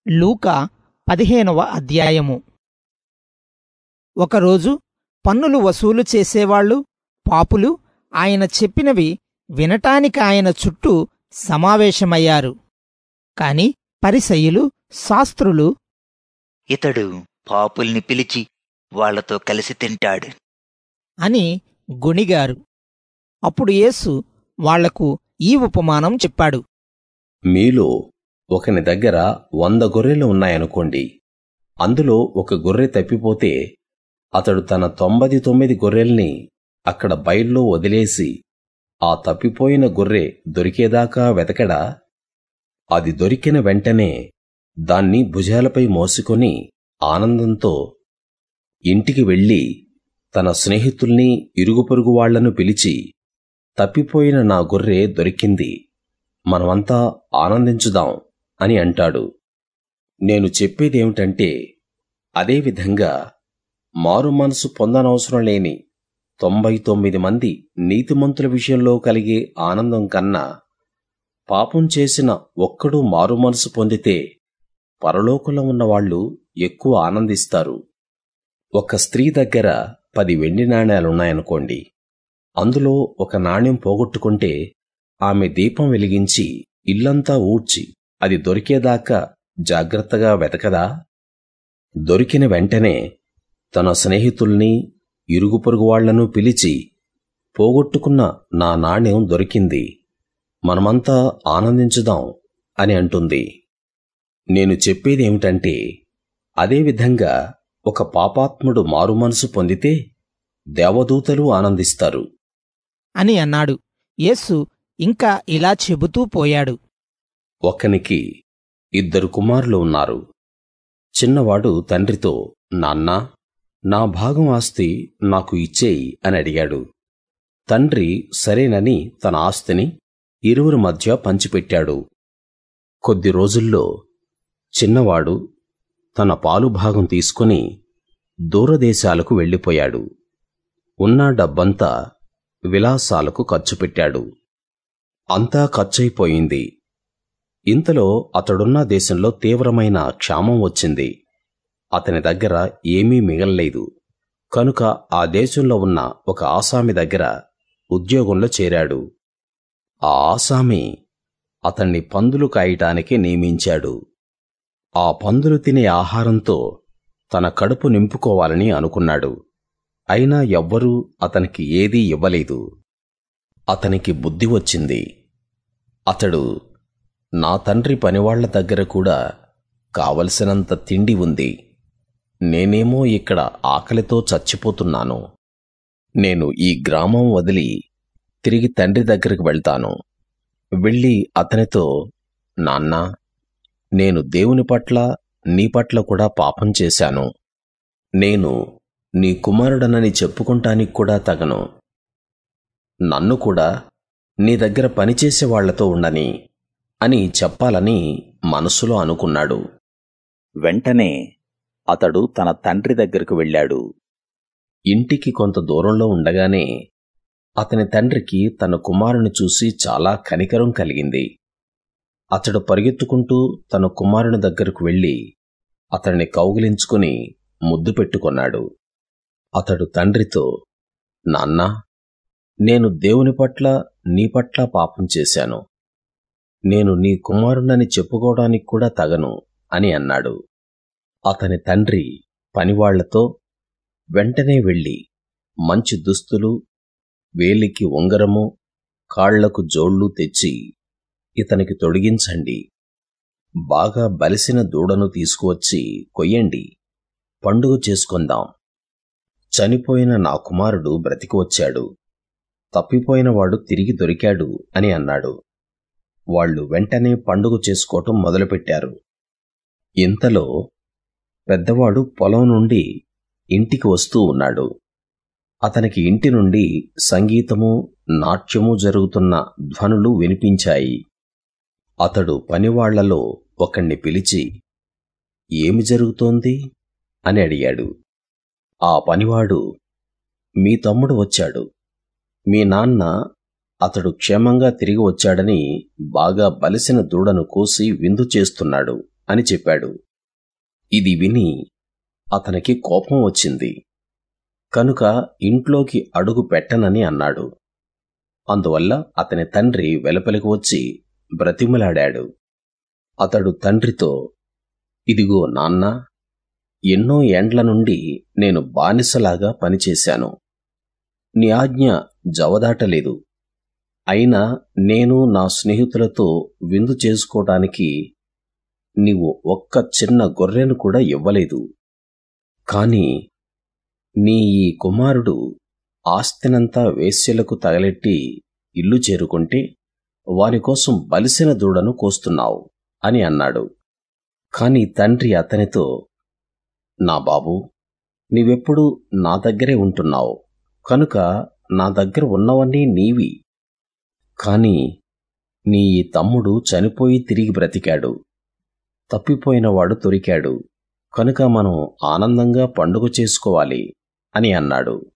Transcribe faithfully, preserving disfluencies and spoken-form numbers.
లూకా పదిహేనవ అధ్యాయము. ఒకరోజు పన్నులు వసూలు చేసేవాళ్ళు, పాపులు ఆయన చెప్పినవి వినటానికి ఆయన చుట్టూ సమావేశమయ్యారు. కాని పరిసయ్యులు, శాస్త్రులు, ఇతడు పాపుల్ని పిలిచి వాళ్లతో కలిసి తింటాడు అని గొణిగారు. అప్పుడు యేసు వాళ్లకు ఈ ఉపమానం చెప్పాడు. మీలో ఒకని దగ్గర వంద గొర్రెలు ఉన్నాయనుకోండి. అందులో ఒక గొర్రె తప్పిపోతే అతడు తన తొంభై తొమ్మిది గొర్రెల్ని అక్కడ బయల్లో వదిలేసి ఆ తప్పిపోయిన గొర్రె దొరికేదాకా వెతకడా? అది దొరికిన వెంటనే దాన్ని భుజాలపై మోసుకొని ఆనందంతో ఇంటికి వెళ్ళి తన స్నేహితుల్ని, ఇరుగుపొరుగు వాళ్లను పిలిచి, తప్పిపోయిన నా గొర్రె దొరికింది, మనమంతా ఆనందించుదాం అని అంటాడు. నేను చెప్పేదేమిటంటే, అదేవిధంగా మారు మనసు పొందనవసరం లేని తొంభై తొమ్మిది మంది నీతిమంతుల విషయంలో కలిగే ఆనందం కన్నా, పాపం చేసిన ఒక్కడు మారు మనసు పొందితే పరలోకంలో ఉన్నవాళ్లు ఎక్కువ ఆనందిస్తారు. ఒక స్త్రీ దగ్గర పది వెండి నాణేలున్నాయనుకోండి. అందులో ఒక నాణ్యం పోగొట్టుకుంటే ఆమె దీపం వెలిగించి ఇల్లంతా ఊడ్చి అది దొరికేదాకా జాగ్రత్తగా వెతకదా? దొరికిన వెంటనే తన స్నేహితుల్ని, ఇరుగుపొరుగు వాళ్లను పిలిచి, పోగొట్టుకున్న నా నాణ్యం దొరికింది, మనమంతా ఆనందించుదాం అని అంటుంది. నేను చెప్పేదేమిటంటే, అదేవిధంగా ఒక పాపాత్ముడు మారుమనసు పొందితే దేవదూతలు ఆనందిస్తారు అని అన్నాడు. యేసు ఇంకా ఇలా చెబుతూ పోయాడు. ఒకనికి ఇద్దరు కుమారులు ఉన్నారు. చిన్నవాడు తండ్రితో, నాన్నా, నా భాగం ఆస్తి నాకు ఇచ్చేయి అని అడిగాడు. తండ్రి సరేనని తన ఆస్తిని ఇరువురి మధ్య పంచిపెట్టాడు. కొద్ది రోజుల్లో చిన్నవాడు తన పాలు భాగం తీసుకుని దూరదేశాలకు వెళ్ళిపోయాడు. ఉన్న డబ్బంతా విలాసాలకు ఖర్చు పెట్టాడు. అంతా ఖర్చయిపోయింది. ఇంతలో అతడున్న దేశంలో తీవ్రమైన క్షామం వచ్చింది. అతని దగ్గర ఏమీ మిగల్లేదు. కనుక ఆ దేశంలో ఉన్న ఒక ఆసామి దగ్గర ఉద్యోగంలో చేరాడు. ఆ ఆసామి అతన్ని పందులు కాయటానికి నియమించాడు. ఆ పందులు తినే ఆహారంతో తన కడుపు నింపుకోవాలని అనుకున్నాడు. అయినా ఎవ్వరూ అతనికి ఏదీ ఇవ్వలేదు. అతనికి బుద్ధి వచ్చింది. అతడు, నా తండ్రి పనివాళ్ల దగ్గర కూడా కావలసినంత తిండి ఉంది, నేనేమో ఇక్కడ ఆకలితో చచ్చిపోతున్నాను. నేను ఈ గ్రామం వదిలి తిరిగి తండ్రి దగ్గరికి వెళ్తాను. వెళ్ళి అతనితో, నాన్నా, నేను దేవుని పట్ల నీ పట్ల కూడా పాపం చేశాను. నేను నీ కుమారుడనని చెప్పుకుంటానికి కూడా తగను. నన్ను కూడా నీ దగ్గర పనిచేసే వాళ్లతో ఉండని అని చెప్పాలని మనసులో అనుకున్నాడు. వెంటనే అతడు తన తండ్రి దగ్గరకు వెళ్ళాడు. ఇంటికి కొంత దూరంలో ఉండగానే అతని తండ్రికి తన కుమారుని చూసి చాలా కనికరం కలిగింది. అతడు పరిగెత్తుకుంటూ తన కుమారుని దగ్గరకు వెళ్లి అతన్ని కౌగిలించుకుని ముద్దు పెట్టుకొన్నాడు. అతడు తండ్రితో, నాన్నా, నేను దేవుని పట్ల నీ పట్ల పాపం చేశాను. నేను నీ కుమారుణ్ణని చెప్పుకోవడానికి కూడా తగను అని అన్నాడు. అతని తండ్రి పనివాళ్లతో, వెంటనే వెళ్లి మంచి దుస్తులు, వేలికి ఉంగరము, కాళ్లకు జోళ్లు తెచ్చి ఇతనికి తొడిగించండి. బాగా బలిసిన దూడను తీసుకువచ్చి కొయ్యండి, పండుగ చేసుకుందాం. చనిపోయిన నా కుమారుడు బ్రతికి వచ్చాడు, తప్పిపోయినవాడు తిరిగి దొరికాడు అని అన్నాడు. వాళ్ళు వెంటనే పండుగ చేసుకోవటం మొదలుపెట్టారు. ఇంతలో పెద్దవాడు పొలం నుండి ఇంటికి వస్తూ ఉన్నాడు. అతనికి ఇంటి నుండి సంగీతము, నాట్యము జరుగుతున్న ధ్వనులు వినిపించాయి. అతడు పనివాళ్లలో ఒకణ్ణి పిలిచి, ఏమి జరుగుతోంది అని అడిగాడు. ఆ పనివాడు, మీ తమ్ముడు వచ్చాడు, మీ నాన్న అతడు క్షేమంగా తిరిగి వచ్చాడని బాగా బలిసిన దూడను కోసి విందు చేస్తున్నాడు అని చెప్పాడు. ఇది విని అతనికి కోపం వచ్చింది. కనుక ఇంట్లోకి అడుగు పెట్టనని అన్నాడు. అందువల్ల అతని తండ్రి వెలుపలికి వచ్చి బ్రతిమలాడాడు. అతడు తండ్రితో, ఇదిగో నాన్నా, ఎన్నో ఏండ్ల నుండి నేను బానిసలాగా పనిచేశాను. నీ ఆజ్ఞ జవదాటలేదు. అయినా నేను నా స్నేహితులతో విందు చేసుకోవటానికి నీవు ఒక్క చిన్న గొర్రెను కూడా ఇవ్వలేదు. కాని నీ ఈ కుమారుడు ఆస్తినంతా వేశ్యలకు తగలెట్టి ఇల్లు చేరుకుంటే వానికోసం బలిసిన దూడను కోస్తున్నావు అని అన్నాడు. కాని తండ్రి అతనితో, నా బాబూ, నీవెప్పుడూ నా దగ్గరే ఉంటున్నావు, కనుక నా దగ్గర ఉన్నవన్నీ నీవి. కాని నీ ఈ తమ్ముడు చనిపోయి తిరిగి బ్రతికాడు, తప్పిపోయినవాడు దొరికాడు, కనుక మనం ఆనందంగా పండుగ చేసుకోవాలి అని అన్నాడు.